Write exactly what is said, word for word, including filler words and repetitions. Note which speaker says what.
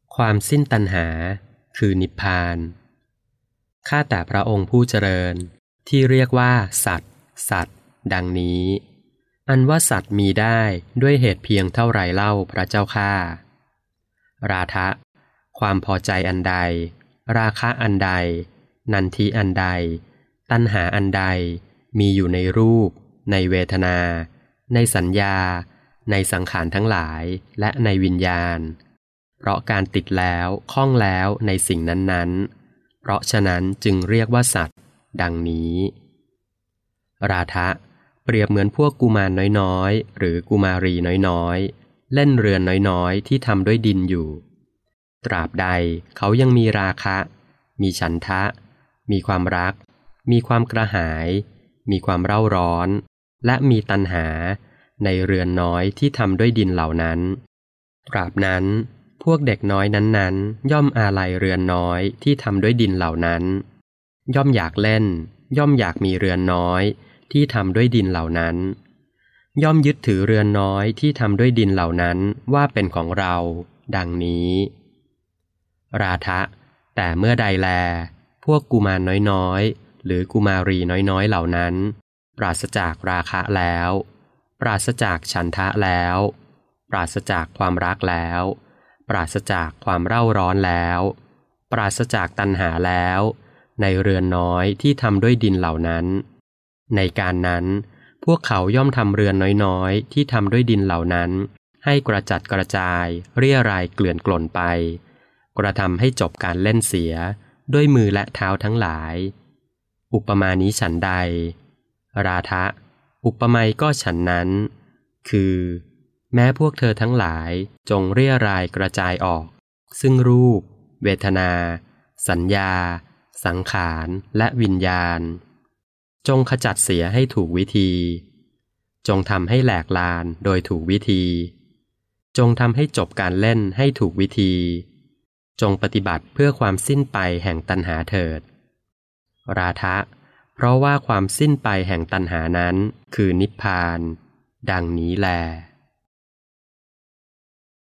Speaker 1: ความสิ้นตัณหาคือนิพพานข้าแต่พระองค์ผู้เจริญที่เรียกว่าสัตว์สัตว์ดังนี้อันว่าสัตว์มีได้ด้วยเหตุเพียงเท่าไรเล่าพระเจ้าข้าราทะความพอใจอันใดราคะอันใดนันทิอันใดตัณหาอันใดมีอยู่ในรูปในเวทนาในสัญญาในสังขารทั้งหลายและในวิญญาณเพราะการติดแล้วคล้องแล้วในสิ่งนั้นๆเพราะฉะนั้นจึงเรียกว่าสัตว์ดังนี้ราทะเปรียบเหมือนพวกกุมารน้อยๆหรือกุมารีน้อยๆเล่นเรือนน้อยๆที่ทำด้วยดินอยู่ตราบใดเขายังมีราคะมีฉันทะมีความรักมีความกระหายมีความเร่าร้อนและมีตัณหาในเรือนน้อยที่ทำด้วยดินเหล่านั้นตราบนั้นพวกเด็กน้อยนั้นๆย่อมอาลัยเรือนน้อยที่ทำด้วยดินเหล่านั้นย่อมอยากเล่นย่อมอยากมีเรือนน้อยที่ทำด้วยดินเหล่านั้นย่อมยึดถือเรือนน้อยที่ทำด้วยดินเหล่านั้นว่าเป็นของเราดังนี้ราทะแต่เมื่อใดแลพวกกุมารน้อยๆหรือกุมารีน้อยๆเหล่านั้นปราศจากราคะแล้วปราศจากฉันทะแล้วปราศจากความรักแล้วปราศจากความเร่าร้อนแล้วปราศจากตัณหาแล้วในเรือนน้อยที่ทำด้วยดินเหล่านั้นในการนั้นพวกเขาย่อมทำเรือนน้อยๆที่ทำด้วยดินเหล่านั้นให้กระจัดกระจายเรี่ยรายเกลื่อนกล่นไปกระทำให้จบการเล่นเสียด้วยมือและเท้าทั้งหลายอุปมานี้ฉันใดราทะอุปไมยก็ฉันนั้นคือแม้พวกเธอทั้งหลายจงเรี่ยรายกระจายออกซึ่งรูปเวทนาสัญญาสังขารและวิญญาณจงขจัดเสียให้ถูกวิธีจงทำให้แหลกลานโดยถูกวิธีจงทำให้จบการเล่นให้ถูกวิธีจงปฏิบัติเพื่อความสิ้นไปแห่งตัณหาเถิดราทะเพราะว่าความสิ้นไปแห่งตัณหานั้นคือนิพพานดังนี้แล